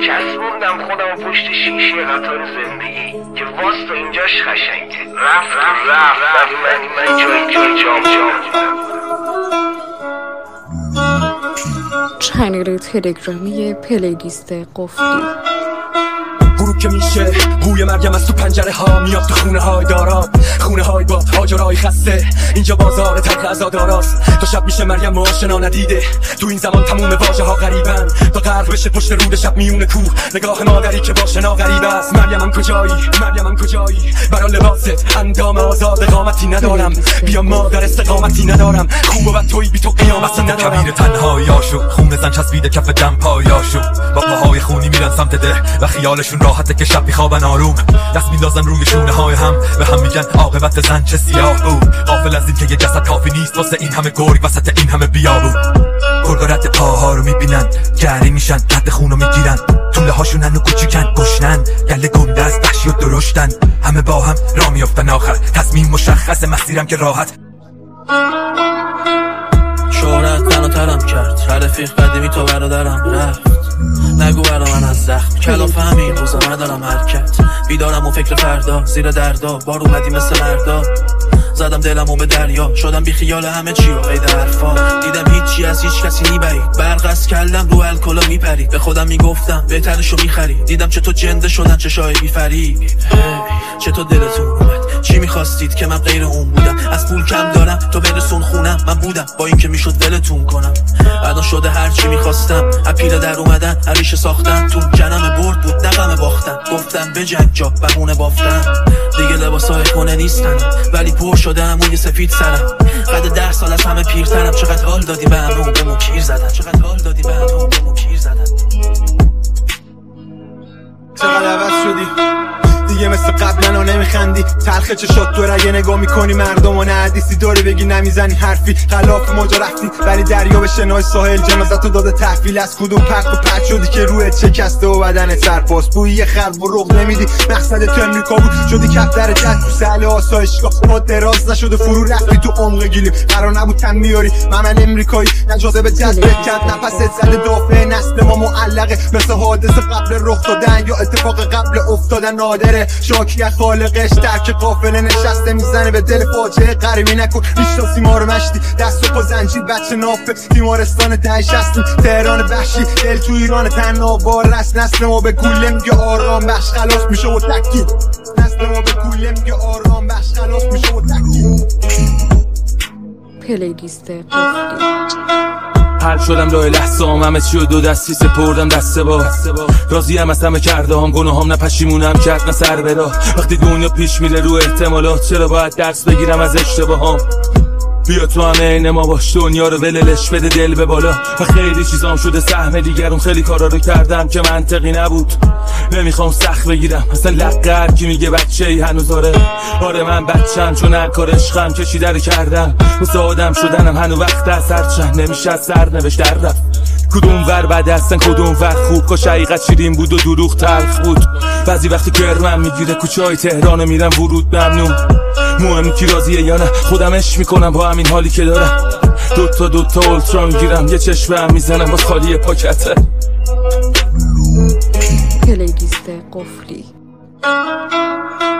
چسبوندم خودم پشت شیشه قطار زندگی که واسه اینجاش خشنگه. رفت ولی من جای جام چنل تلگرامی پلیلیست قفلی. غروب که میشه بوی مرگم از تو پنجره ها میاد تو خونه های داران، خونه های با آجرهای خسته. اینجا بازار تلخ عزاداراست، تا شب میشه مرگم و آشنا ندیده. تو این زمان تموم واژه ها غریبن، تا غرق بشه پشت رود شب میونه کوه. نگاه مادری که با شنا غریب است. مریم کجایی برا لباست اندام آزاد قامتی ندارم. بیا مادر استقامتی ندارم، خوب و بد توی بی تو قیامتی ندارم. کبیر تنهاییاشو خون زن چسبیده کف دم پایاشو، با پاهای خونی میرن سمت ده و خیالشون راحته که شب میخوابن آروم. دست میندازن روی شونه های هم، به هم میگن عاقبت زن چه سیاه بود. غافل از این که یه جسد کافی نیست واسه این همه گرگ وسط این همه بیابون. گرگا رد پاها رو میبینن، گری میشن، رد خون رو میگیرن. طوله هاشونن و کوچیکن، گشنن، گله گنده از وحشی و درشتن. همه با هم راه میافتن آخر، تصمیم مشخص، مسیرم که راحت. شهرت منو ترم کرد، رفیق قدیمی تو برادرم رفت. نگو برا من از زخم کلاف همین روزا ندارم حرکت. بیدارم و فکر فردا زیر دردا، بار اومدی مثل مردا. زدم دلمو به دریا، شدم بی خیال همه چی و قید حرفا. دیدم هیچی از هیچ کسی نیبرید، برق از کلم رو الکلا میپرید. به خودم میگفتم بهترشو میخرید، دیدم چه تو جنده شدن چه شای بیفرید. چه تو دلتون اومد، چی میخواستید که من غیر اون بودم. از پول کم دارم تو برسون خونم، من بودم با این که میشد ولتون کنم. الان شده هر چی میخواستم، اپیل در اومدن عریشه ساختم. تو جنم برد بود نقم باختم، گفتم به جنگ جا بهونه بافتم. دیگه لباسای خونه نیستن ولی پر شده عموی سفید سرم. قد 10 سال از همه پیرترم، چقدر حال دادی به همه و به مو کیر زدن. چقدر حال دادی به همه و به مو کیر زدن. چقدر عوض شدی دیگه مثل قبلا نمیخندی. تلخه چشات تو رگه نگاه میکنی مردم و نه حدیثی داره بگی نمیزنی حرفی. خلاف موجا رفتی ولی دریا به شنای ساحل جنازتو داده تحویل. از کدوم پرت و پرت شدی که روحت شکسته و بدن سرپاس. بویی خلق و رغ نمیدی، مقصد تو امریکا بود شدی کف در جد. تو سهل آسایشگاه ما دراز نشده فرو رفتی تو عمق گیلیم. قرار نبود تن میاری من امریکایی، نجازه به جذب کند نفست زده دافع. نسل ما معلقه مثل حادثه قبل رخ دادن یا اتفاق قبل افتادن. نادره شاکی از خالقش، ترک قافله نشسته میزنه به دل فاجعه. غریبی نکن میشناسی ما رو مشتی، دست و پا زنجیر بچه نافه. بیمارستان ته شستیم تهران وحشی، دل تو ایران تناوار است. نسل ما به گوله میگه آرام بخش خلاص میشه و تکید. نسل ما به گوله میگه آرام بخش خلاص میشه و تکید. پلیلیست قفلی. حل شدم لای لحظام، همه چی و دو دستی سپردم دسته با. راضیم از همه کرده هم، گناهام نه پشیمونم کرد نه سر برا. وقتی دنیا پیش میره رو احتمالات، چرا باید درس بگیرم از اشتباهام. بیا تو همه عین ما باش، دنیا رو وللش بده دل به بالا. و خیلی چیزام شده سهم دیگرون، خیلی کارا رو کردم که منطقی نبود. نمیخوام سخت بگیرم اصلا لقه کی میگه بچه ای هنوز. آره من بچم چون هر کار عشقم کشیده رو کردم. مثل آدم شدنم هنو وقت از سر چند نمیشه از سر نوشت در رفت. کدوم ور بده هستن کدوم ور خوب، کاش حقیقت شیرین بود و دروغ تلخ بود. بعضی وقتی کرمم میگیره کوچه های تهران میرم ورود ممنون. مهم کی راضیه یا نه، خودم عشق میکنم با همین حالی که دارم. دوتا اولترا میگیرم، یه چشم هم میزنم باز خالی پاکته. پلیلیست قفلی.